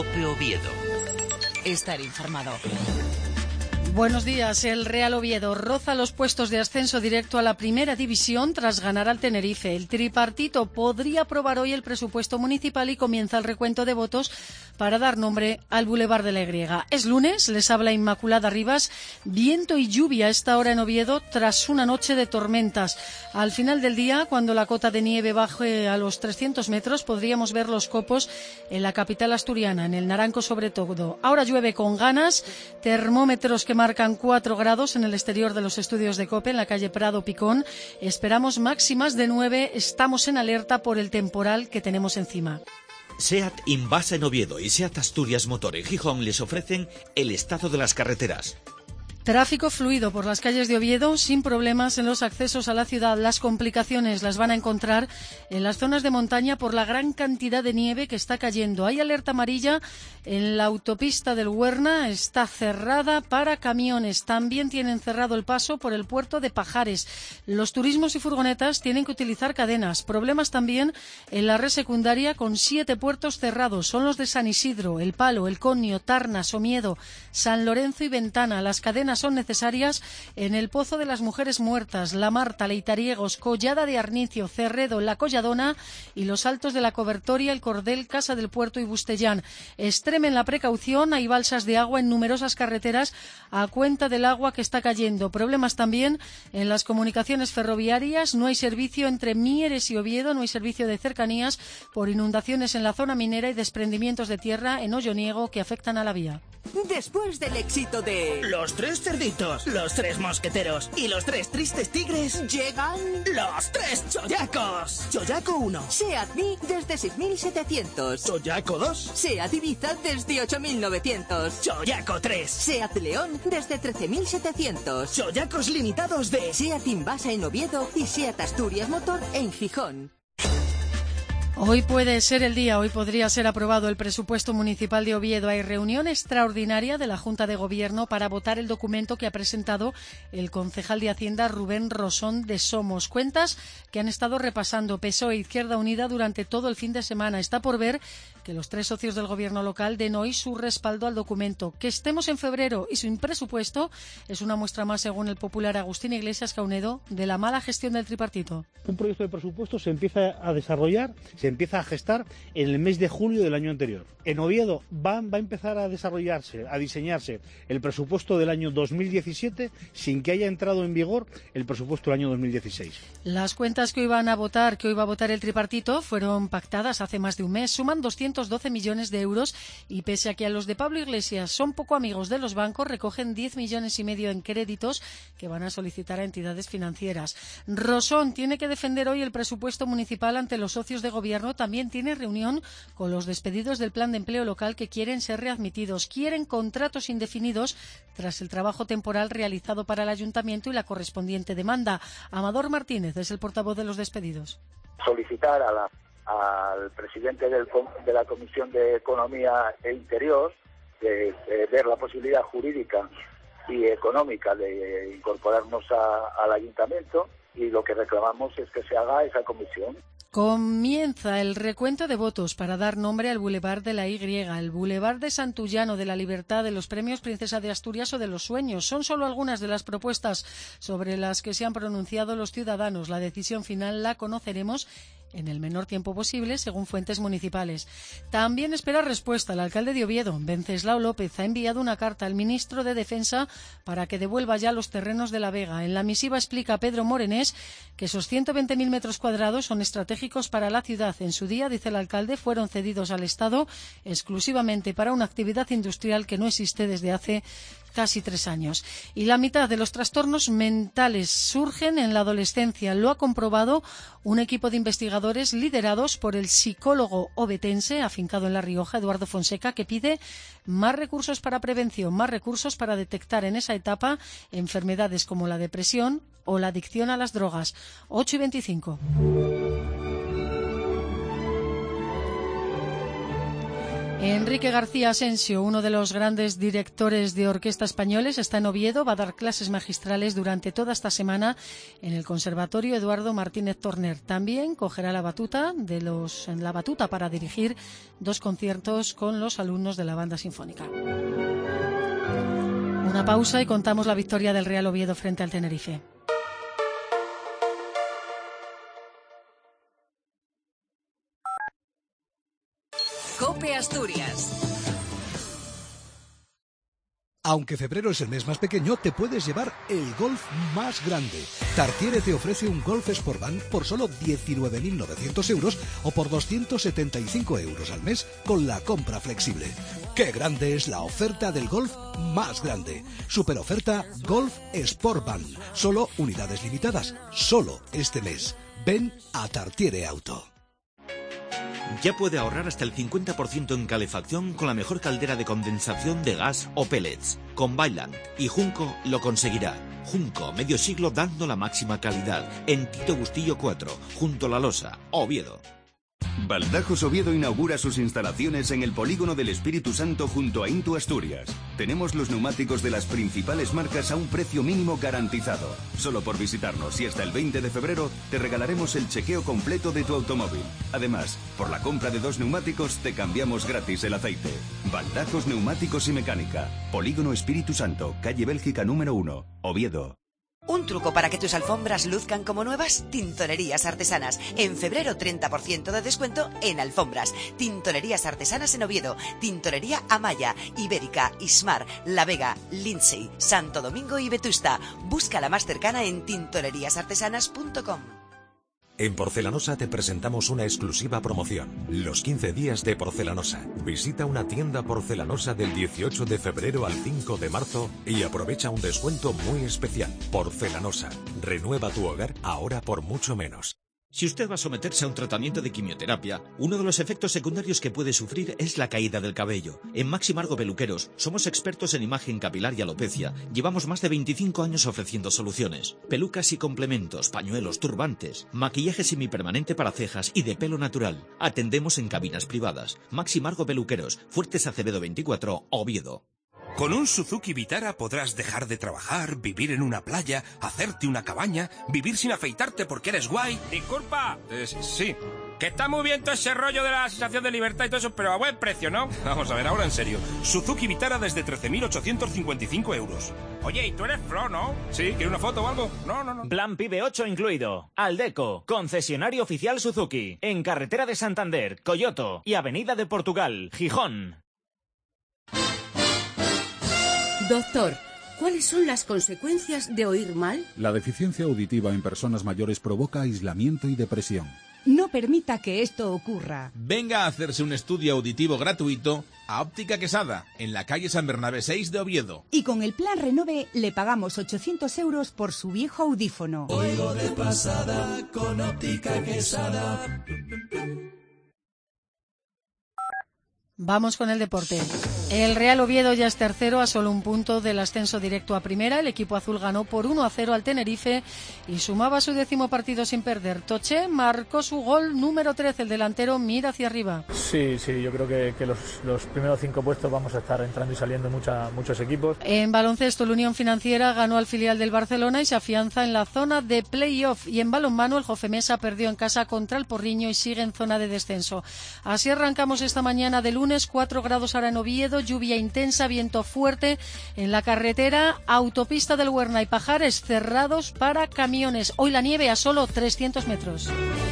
COPE Oviedo. Estar informado. Buenos días. El Real Oviedo roza los puestos de ascenso directo a la primera división tras ganar al Tenerife. El tripartito podría aprobar hoy el presupuesto municipal y comienza el recuento de votos para dar nombre al Boulevard de la Y. Es lunes, les habla Inmaculada Rivas. Viento y lluvia a esta hora en Oviedo tras una noche de tormentas. Al final del día, cuando la cota de nieve baje a los 300 metros, podríamos ver los copos en la capital asturiana, en el Naranco sobre todo. Ahora llueve con ganas, termómetros que marcan 4 grados en el exterior de los estudios de COPE, en la calle Prado Picón. Esperamos máximas de 9. Estamos en alerta por el temporal que tenemos encima. SEAT Invasa en Oviedo y SEAT Asturias Motor en Gijón les ofrecen el estado de las carreteras. Tráfico fluido por las calles de Oviedo, sin problemas en los accesos a la ciudad. Las complicaciones las van a encontrar en las zonas de montaña por la gran cantidad de nieve que está cayendo. Hay alerta amarilla en la autopista del Huerna, está cerrada para camiones. También tienen cerrado el paso por el puerto de Pajares. Los turismos y furgonetas tienen que utilizar cadenas. Problemas también en la red secundaria con 7 puertos cerrados. Son los de San Isidro, El Palo, El Conio, Tarna, Somiedo, San Lorenzo y Ventana. Las cadenas son necesarias en el Pozo de las Mujeres Muertas, La Marta, Leitariegos, Collada de Arnicio, Cerredo, La Colladona y los Altos de la Cobertoria, El Cordel, Casa del Puerto y Bustellán. Extremen la precaución, hay balsas de agua en numerosas carreteras a cuenta del agua que está cayendo. Problemas también en las comunicaciones ferroviarias, no hay servicio entre Mieres y Oviedo, no hay servicio de cercanías por inundaciones en la zona minera y desprendimientos de tierra en Olloniego que afectan a la vía. Después del éxito de Los Tres Cerditos, Los Tres Mosqueteros y Los Tres Tristes Tigres, llegan Los Tres Choyacos. Choyaco 1, SEAT Mii desde 6.700, Choyaco 2, SEAT Ibiza desde 8.900, Choyaco 3, SEAT León desde 13.700, Choyacos limitados de SEAT Invasa en Oviedo y SEAT Asturias Motor en Gijón. Hoy puede ser el día, hoy podría ser aprobado el presupuesto municipal de Oviedo. Hay reunión extraordinaria de la Junta de Gobierno para votar el documento que ha presentado el concejal de Hacienda Rubén Rosón de Somos. Cuentas que han estado repasando PSOE e Izquierda Unida durante todo el fin de semana. Está por ver que los 3 socios del Gobierno local den hoy su respaldo al documento. Que estemos en febrero y sin presupuesto es una muestra más, según el popular Agustín Iglesias Caunedo, de la mala gestión del tripartito. Un proyecto de presupuesto se empieza a desarrollar, se empieza a gestar en el mes de julio del año anterior. En Oviedo va a empezar a desarrollarse, a diseñarse el presupuesto del año 2017 sin que haya entrado en vigor el presupuesto del año 2016. Las cuentas que hoy van a votar, que hoy va a votar el tripartito, fueron pactadas hace más de un mes, suman 212 millones de euros y pese a que a los de Pablo Iglesias son poco amigos de los bancos, recogen 10,5 millones en créditos que van a solicitar a entidades financieras. Rosón tiene que defender hoy el presupuesto municipal ante los socios de gobierno. También tiene reunión con los despedidos del plan de empleo local que quieren ser readmitidos. Quieren contratos indefinidos tras el trabajo temporal realizado para el ayuntamiento y la correspondiente demanda. Amador Martínez es el portavoz de los despedidos. Solicitar al presidente de la Comisión de Economía e Interior de ver la posibilidad jurídica y económica de incorporarnos al ayuntamiento, y lo que reclamamos es que se haga esa comisión. Comienza el recuento de votos para dar nombre al Boulevard de la Y, el Boulevard de Santullano, de la Libertad, de los Premios Princesa de Asturias o de los Sueños. Son solo algunas de las propuestas sobre las que se han pronunciado los ciudadanos. La decisión final la conoceremos en el menor tiempo posible, según fuentes municipales. También espera respuesta el alcalde de Oviedo, Venceslao López. Ha enviado una carta al ministro de Defensa para que devuelva ya los terrenos de La Vega. En la misiva explica Pedro Morenés que esos 120.000 metros cuadrados son estratégicos para la ciudad. En su día, dice el alcalde, fueron cedidos al Estado exclusivamente para una actividad industrial que no existe desde hace casi 3 años. Y la mitad de los trastornos mentales surgen en la adolescencia. Lo ha comprobado un equipo de investigadores liderados por el psicólogo ovetense afincado en La Rioja, Eduardo Fonseca, que pide más recursos para prevención, más recursos para detectar en esa etapa enfermedades como la depresión o la adicción a las drogas. 8:25. Enrique García Asensio, uno de los grandes directores de orquesta españoles, está en Oviedo, va a dar clases magistrales durante toda esta semana en el Conservatorio Eduardo Martínez Torner. También cogerá la batuta para dirigir 2 conciertos con los alumnos de la Banda Sinfónica. Una pausa y contamos la victoria del Real Oviedo frente al Tenerife. COPE Asturias. Aunque febrero es el mes más pequeño, te puedes llevar el Golf más grande. Tartiere te ofrece un Golf Sportvan por solo 19.900 euros o por 275 euros al mes con la compra flexible. ¡Qué grande es la oferta del Golf más grande! Super oferta Golf Sportvan. Solo unidades limitadas. Solo este mes. Ven a Tartiere Auto. Ya puede ahorrar hasta el 50% en calefacción con la mejor caldera de condensación de gas o pellets. Con Vaillant y Junco lo conseguirá. Junco, medio siglo dando la máxima calidad. En Tito Bustillo 4, junto a La Losa, Oviedo. Baldajos Oviedo inaugura sus instalaciones en el Polígono del Espíritu Santo junto a Intu Asturias. Tenemos los neumáticos de las principales marcas a un precio mínimo garantizado. Solo por visitarnos y hasta el 20 de febrero te regalaremos el chequeo completo de tu automóvil. Además, por la compra de 2 neumáticos te cambiamos gratis el aceite. Baldajos Neumáticos y Mecánica. Polígono Espíritu Santo, calle Bélgica número 1, Oviedo. ¿Un truco para que tus alfombras luzcan como nuevas? Tintorerías Artesanas. En febrero 30% de descuento en alfombras. Tintorerías Artesanas en Oviedo. Tintorería Amaya, Ibérica, Ismar, La Vega, Lindsay, Santo Domingo y Vetusta. Busca la más cercana en tintoreríasartesanas.com. En Porcelanosa te presentamos una exclusiva promoción. Los 15 días de Porcelanosa. Visita una tienda porcelanosa del 18 de febrero al 5 de marzo y aprovecha un descuento muy especial. Porcelanosa. Renueva tu hogar ahora por mucho menos. Si usted va a someterse a un tratamiento de quimioterapia, uno de los efectos secundarios que puede sufrir es la caída del cabello. En Maximargo Peluqueros somos expertos en imagen capilar y alopecia. Llevamos más de 25 años ofreciendo soluciones. Pelucas y complementos, pañuelos, turbantes, maquillaje semipermanente para cejas y de pelo natural. Atendemos en cabinas privadas. Maximargo Peluqueros, Fuertes Acevedo 24, Oviedo. Con un Suzuki Vitara podrás dejar de trabajar, vivir en una playa, hacerte una cabaña, vivir sin afeitarte porque eres guay. Disculpa. Sí. Que está muy bien todo ese rollo de la sensación de libertad y todo eso, pero a buen precio, ¿no? Vamos a ver, ahora en serio. Suzuki Vitara desde 13.855 euros. Oye, ¿y tú eres Flo, no? Sí, ¿quiere una foto o algo? No. Plan PIB 8 incluido. Aldeco, concesionario oficial Suzuki. En Carretera de Santander, Coyoto y Avenida de Portugal, Gijón. Doctor, ¿cuáles son las consecuencias de oír mal? La deficiencia auditiva en personas mayores provoca aislamiento y depresión. No permita que esto ocurra. Venga a hacerse un estudio auditivo gratuito a Óptica Quesada, en la calle San Bernabé 6 de Oviedo. Y con el plan Renove le pagamos 800 euros por su viejo audífono. Oigo de pasada con Óptica Quesada. Vamos con el deporte. El Real Oviedo ya es tercero a solo un punto del ascenso directo a primera. El equipo azul ganó por 1-0 al Tenerife y sumaba su 10º partido sin perder. Toché marcó su gol número 13. El delantero mira hacia arriba. Sí, yo creo que los primeros 5 puestos vamos a estar entrando y saliendo muchos equipos. En baloncesto, la Unión Financiera ganó al filial del Barcelona y se afianza en la zona de play-off. Y en balonmano, el Jofemesa perdió en casa contra el Porriño y sigue en zona de descenso. Así arrancamos esta mañana de lunes, 4 grados ahora en Oviedo, lluvia intensa, viento fuerte en la carretera, autopista del Huerna y Pajares cerrados para camiones. Hoy la nieve a solo 300 metros.